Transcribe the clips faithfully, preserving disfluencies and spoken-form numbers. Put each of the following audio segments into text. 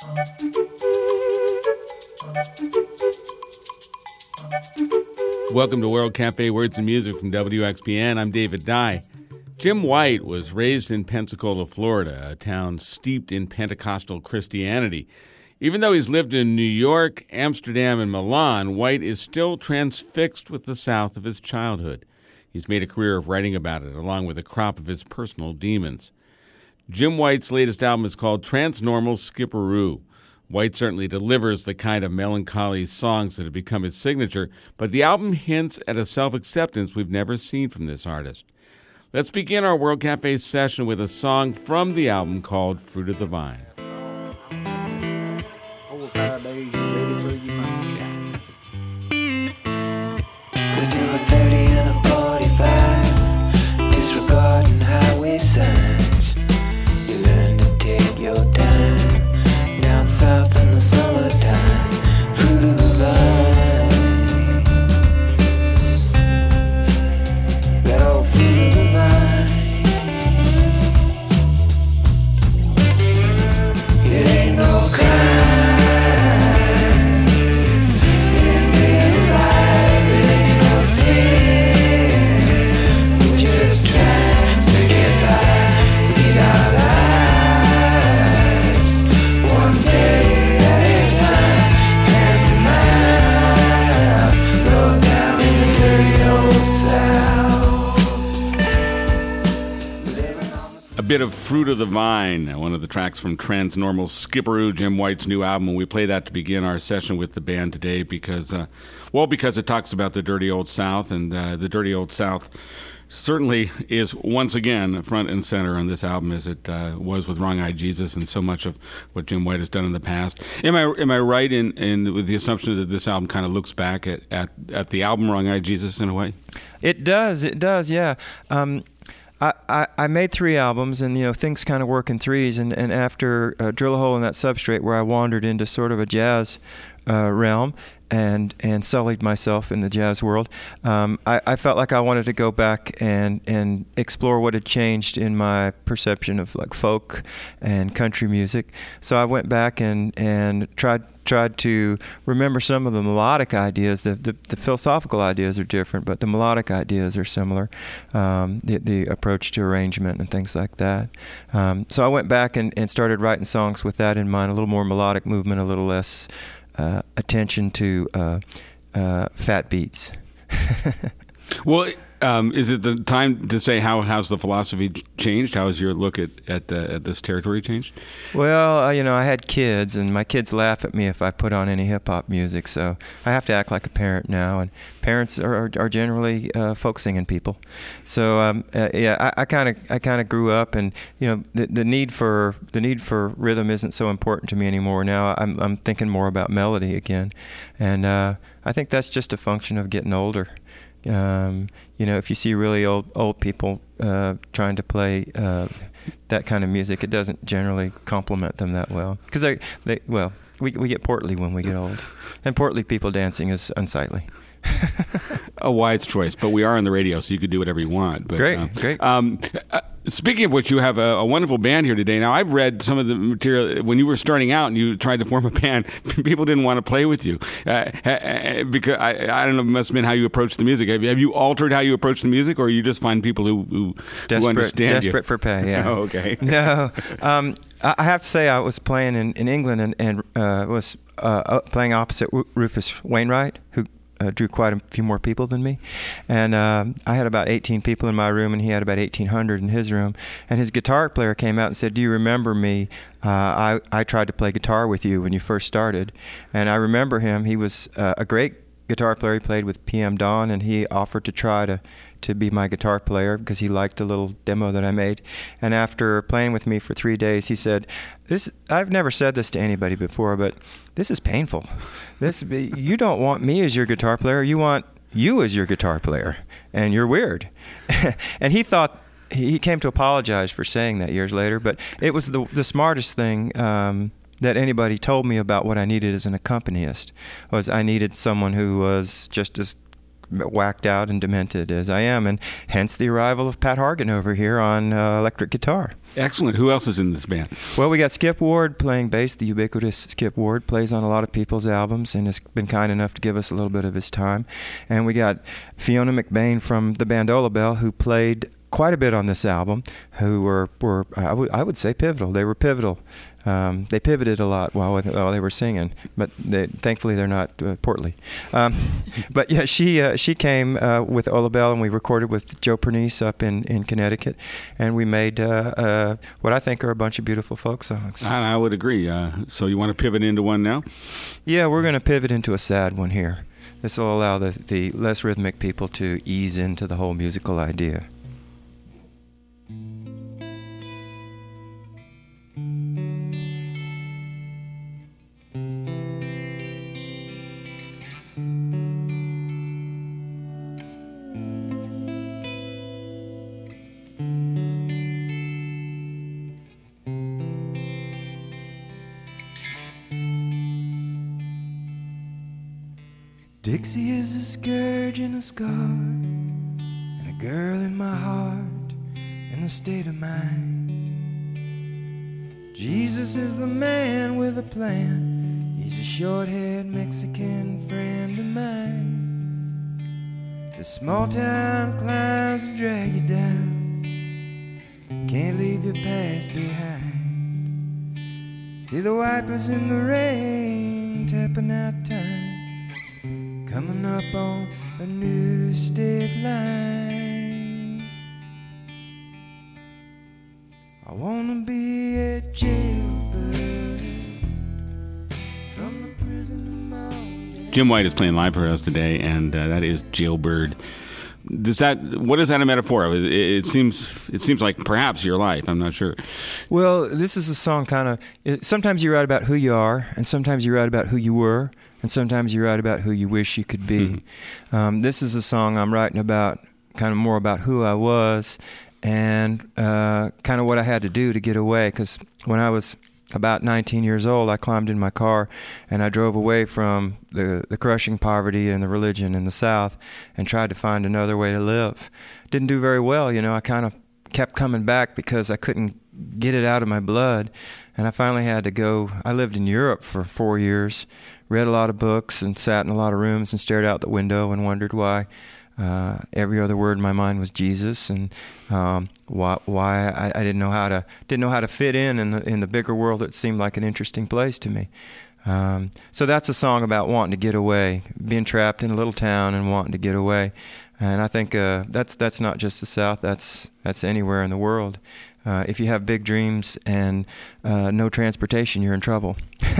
Welcome to World Cafe Words and Music from W X B N. I'm David Dye. Jim White was raised in Pensacola, Florida, a town steeped in Pentecostal Christianity. Even though he's lived in New York, Amsterdam, and Milan, White is still transfixed with the South of his childhood. He's made a career of writing about it, along with a crop of his personal demons. Jim White's latest album is called Transnormal Skipperoo. White certainly delivers the kind of melancholy songs that have become his signature, but the album hints at a self-acceptance we've never seen from this artist. Let's begin our World Cafe session with a song from the album called Fruit of the Vine. Four or five days, you're ready for your moonshine. We do a thirty and a forty-five, disregarding highway signs. You learn to take your time, down south in the summertime, fruit of the vine. That old fruit of the vine. It ain't no crime in being alive. It ain't no sin. We're just trying to get by, lead our lives one day at a time. Hand to mouth, roll down in the dirty old South. Living on the A bit of Fruit of the Vine, one of the tracks from Transnormal Skipperoo, Jim White's new album. And we play that to begin our session with the band today because, uh, well, because it talks about the dirty old South, and uh, the dirty old South certainly is once again front and center on this album, as it uh, was with Wrong Eyed Jesus and so much of what Jim White has done in the past. Am I am I right in, in with the assumption that this album kind of looks back at, at, at the album Wrong Eyed Jesus in a way? It does, it does, yeah. Um, I, I, I made three albums, and you know things kind of work in threes. And, and after uh, Drill a Hole in That Substrate, where I wandered into sort of a jazz uh, realm and and sullied myself in the jazz world, um, I, I felt like I wanted to go back and and explore what had changed in my perception of like folk and country music. So I went back and and tried. tried to remember some of the melodic ideas. The, the, the philosophical ideas are different, but the melodic ideas are similar. Um, the, the approach to arrangement and things like that. Um, so I went back and, and started writing songs with that in mind, a little more melodic movement, a little less uh, attention to uh, uh, fat beats. Well, um, is it the time to say how how's the philosophy changed? How has your look at at, uh, at this territory changed? Well, uh, you know, I had kids, and my kids laugh at me if I put on any hip-hop music, so I have to act like a parent now, and parents are, are, are generally uh, folk singing people. So, um, uh, yeah, I kind of I kind of grew up, and you know, the, the need for the need for rhythm isn't so important to me anymore. Now I'm I'm thinking more about melody again, and uh, I think that's just a function of getting older. Um, you know, if you see really old old people uh, trying to play uh, that kind of music, it doesn't generally complement them that well. Because they, they, well, we we get portly when we get old, and portly people dancing is unsightly. A wise choice, but we are on the radio, so you could do whatever you want. But, great, um, great. Um, uh, speaking of which, you have a, a wonderful band here today. Now, I've read some of the material when you were starting out and you tried to form a band. People didn't want to play with you uh, because I, I don't know. It must have been how you approached the music. Have you, have you altered how you approach the music, or you just find people who who, desperate, who understand desperate you? Desperate for pay. Yeah. Oh, okay. No, um, I have to say I was playing in, in England and and uh, was uh, playing opposite Rufus Wainwright, who Uh, drew quite a few more people than me, and uh, I had about eighteen people in my room, and he had about eighteen hundred in his room. And his guitar player came out and said, "Do you remember me? Uh, I I tried to play guitar with you when you first started." And I remember him. He was uh, a great guitar player. He played with P M Dawn, and he offered to try to to be my guitar player because he liked the little demo that I made. And after playing with me for three days, he said, "This I've never said this to anybody before, but this is painful. This you don't want me as your guitar player. You want you as your guitar player, and you're weird." And he thought he came to apologize for saying that years later, but it was the the smartest thing um, that anybody told me about what I needed as an accompanist. Was I needed someone who was just as whacked out and demented as I am, and hence the arrival of Pat Hargan over here on uh, electric guitar. Excellent. Who else is in this band? Well, we got Skip Ward playing bass. The ubiquitous Skip Ward plays on a lot of people's albums and has been kind enough to give us a little bit of his time. And we got Fiona McBain from the Bandola Bell, who played quite a bit on this album, who were, were I, w- I would say pivotal. They were pivotal. Um, they pivoted a lot while, while they were singing, but they, thankfully they're not uh, portly. Um, but yeah, she uh, she came uh, with Ola Bell, and we recorded with Joe Pernice up in, in Connecticut, and we made uh, uh, what I think are a bunch of beautiful folk songs. I, I would agree. Uh, so you want to pivot into one now? Yeah, we're going to pivot into a sad one here. This will allow the, the less rhythmic people to ease into the whole musical idea. Dixie is a scourge and a scar, and a girl in my heart, in a state of mind. Jesus is the man with a plan. He's a short-haired Mexican friend of mine. The small town clouds drag you down, can't leave your past behind. See the wipers in the rain tapping out time, coming up on a new state line. I wanna be a jailbird from the prison mountain. Jim White is playing live for us today, and uh, that is Jailbird. Does that what is that a metaphor of? It, it seems it seems like perhaps your life. I'm not sure. Well, this is a song kind of. Sometimes you write about who you are, and sometimes you write about who you were. And sometimes you write about who you wish you could be. Mm-hmm. Um, this is a song I'm writing about, kind of more about who I was and uh, kind of what I had to do to get away. Because when I was about nineteen years old, I climbed in my car and I drove away from the, the crushing poverty and the religion in the South and tried to find another way to live. Didn't do very well, you know. I kind of kept coming back because I couldn't get it out of my blood. And I finally had to go. I lived in Europe for four years, read a lot of books and sat in a lot of rooms and stared out the window and wondered why uh, every other word in my mind was Jesus, and um, why, why I, I didn't know how to didn't know how to fit in in the, in the bigger world that seemed like an interesting place to me. Um, so that's a song about wanting to get away, being trapped in a little town and wanting to get away. And I think uh, that's that's not just the South. That's that's anywhere in the world. Uh, if you have big dreams and uh, no transportation, you're in trouble.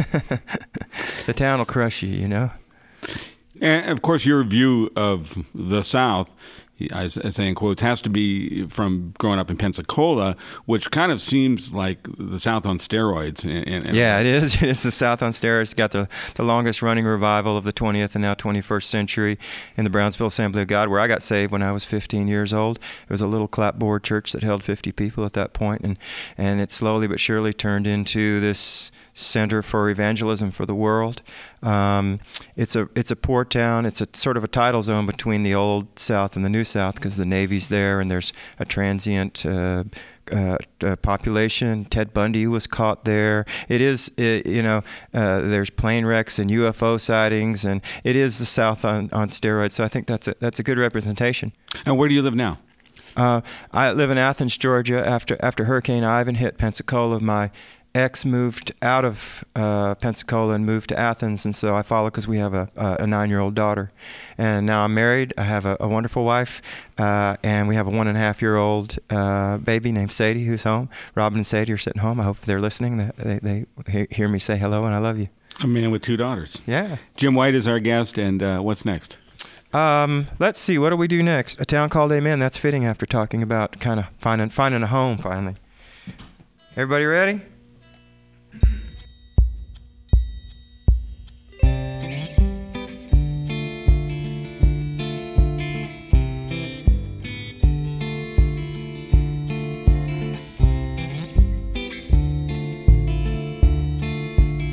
The town will crush you, you know. And of course, your view of the South, I say in quotes, has to be from growing up in Pensacola, which kind of seems like the South on steroids. And, and yeah, it is. It's the South on steroids. It's got the, the longest running revival of the twentieth and now twenty-first century in the Brownsville Assembly of God, where I got saved when I was fifteen years old. It was a little clapboard church that held fifty people at that point, and, and it slowly but surely turned into this center for evangelism for the world. Um, it's a it's a poor town. It's a sort of a tidal zone between the old South and the new South because the Navy's there and there's a transient uh, uh, uh, population. Ted Bundy was caught there. It is, it, you know, uh, there's plane wrecks and U F O sightings, and it is the South on, on steroids. So I think that's a, that's a good representation. And where do you live now? Uh, I live in Athens, Georgia. After after Hurricane Ivan hit Pensacola, my ex moved out of uh, Pensacola and moved to Athens, and so I follow because we have a, a nine-year-old daughter. And now I'm married. I have a, a wonderful wife, uh, and we have a one-and-a-half-year-old uh, baby named Sadie who's home. Robin and Sadie are sitting home. I hope they're listening. They, they, they hear me say hello, and I love you. A man with two daughters. Yeah. Jim White is our guest, and uh, what's next? Um, let's see. What do we do next? A Town Called Amen. That's fitting after talking about kind of finding finding a home finally. Everybody ready?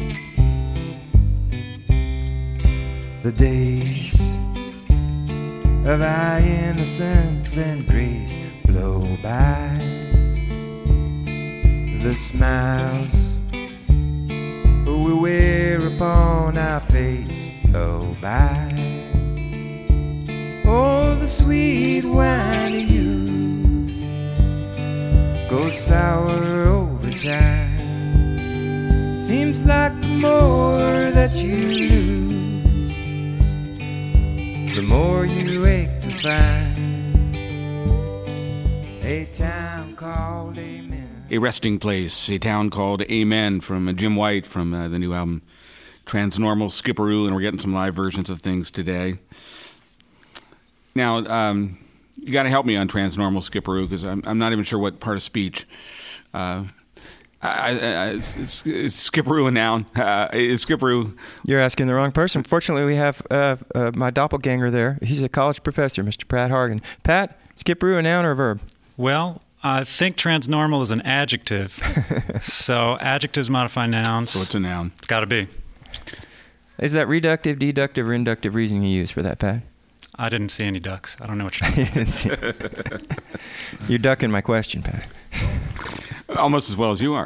The days of our innocence and grace blow by. The smiles we wear upon our face blow by. Oh, the sweet wine of youth goes sour over time. Seems like the more that you lose, the more you ache to find a town called Amen. A resting place, a town called Amen from Jim White from uh, the new album Transnormal Skipperoo, and we're getting some live versions of things today. Now, um, you got to help me on Transnormal Skipperoo because I'm, I'm not even sure what part of speech. Uh, I, I, it's, it's, it's Skipperoo a noun? Uh, is Skipperoo? You're asking the wrong person. Fortunately, we have uh, uh, my doppelganger there. He's a college professor, Mister Pat Hargan. Pat, Skipperoo a noun or a verb? Well, I think transnormal is an adjective. So adjectives modify nouns. So it's a noun. It's got to be. Is that reductive, deductive, or inductive reasoning you use for that, Pat? I didn't see any ducks. I don't know what you're talking You're ducking my question, Pat. Almost as well as you are.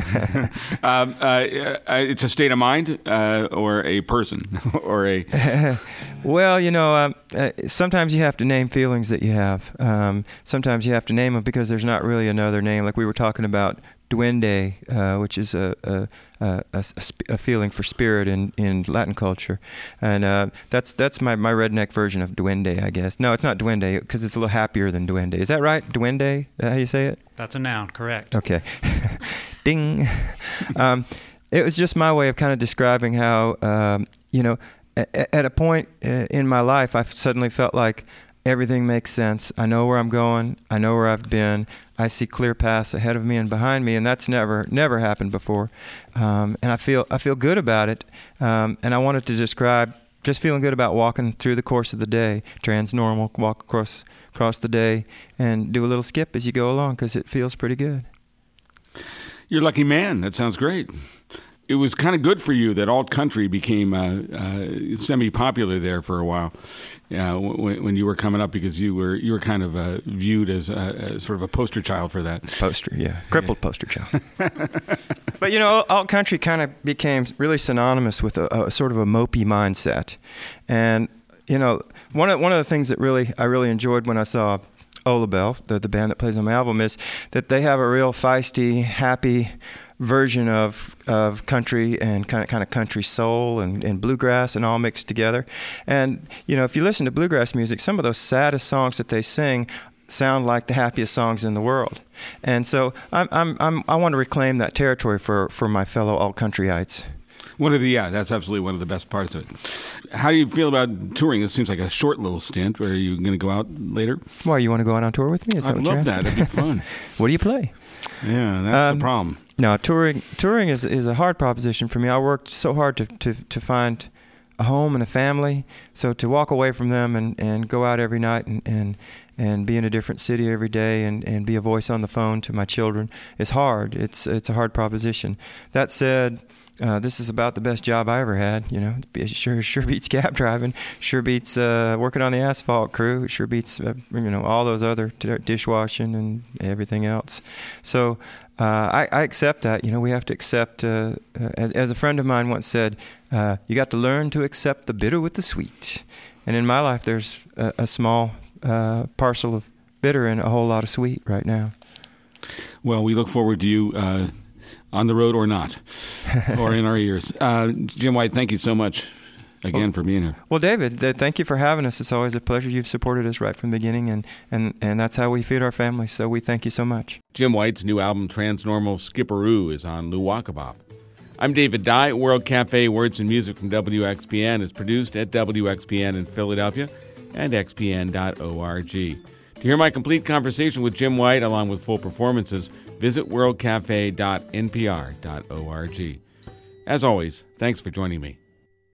um, uh, uh, it's a state of mind uh, or a person or a... Well, you know, um, uh, sometimes you have to name feelings that you have. Um, sometimes you have to name them because there's not really another name. Like we were talking about duende, uh, which is a a, a, a, a feeling for spirit in, in Latin culture. And uh, that's that's my, my redneck version of duende, I guess. No, it's not duende because it's a little happier than duende. Is that right? Duende? Is that how you say it? That's a noun, correct. Okay. Ding. Um, it was just my way of kind of describing how, um, you know, a- at a point in my life, I suddenly felt like everything makes sense. I know where I'm going. I know where I've been. I see clear paths ahead of me and behind me, and that's never never happened before. Um, and I feel I feel good about it. Um, and I wanted to describe just feeling good about walking through the course of the day, transnormal, walk across across the day, and do a little skip as you go along because it feels pretty good. You're a lucky man. That sounds great. It was kind of good for you that alt country became uh, uh, semi-popular there for a while, uh, when, when you were coming up, because you were you were kind of uh, viewed as, a, as sort of a poster child for that. Poster, yeah, crippled yeah. poster child. But you know, alt country kind of became really synonymous with a, a sort of a mopey mindset, and you know, one of one of the things that really I really enjoyed when I saw Ola Bell, the the band that plays on my album, is that they have a real feisty, happy version of of country and kind of kind of country soul and, and bluegrass and all mixed together. And you know, if you listen to bluegrass music, some of those saddest songs that they sing sound like the happiest songs in the world. And so I'm I'm, I'm I want to reclaim that territory for for my fellow alt countryites. One of the yeah, that's absolutely one of the best parts of it. How do you feel about touring? This seems like a short little stint. Are you going to go out later? Why, you want to go out on tour with me? Is that I'd what love you're that. It'd be fun. What do you play? Yeah, that's um, the problem. No, touring touring is is a hard proposition for me. I worked so hard to to, to find a home and a family. So to walk away from them and, and go out every night and, and and be in a different city every day and, and be a voice on the phone to my children is hard. It's it's a hard proposition. That said, Uh, this is about the best job I ever had. You know, it sure sure beats cab driving, sure beats uh, working on the asphalt crew, it sure beats uh, you know all those other t- dishwashing and everything else. So uh, I, I accept that. You know, we have to accept. Uh, uh, as, as a friend of mine once said, uh, you got to learn to accept the bitter with the sweet. And in my life, there's a, a small uh, parcel of bitter and a whole lot of sweet right now. Well, we look forward to you. Uh On the road or not, or in our ears. Uh, Jim White, thank you so much again well, for being here. Well, David, uh, thank you for having us. It's always a pleasure. You've supported us right from the beginning, and, and, and that's how we feed our families, so we thank you so much. Jim White's new album, Transnormal Skipperoo, is on Luwakabop. I'm David Dye. World Cafe Words and Music from W X P N is produced at W X P N in Philadelphia and x p n dot org. To hear my complete conversation with Jim White, along with full performances, visit world cafe dot n p r dot org. As always, thanks for joining me.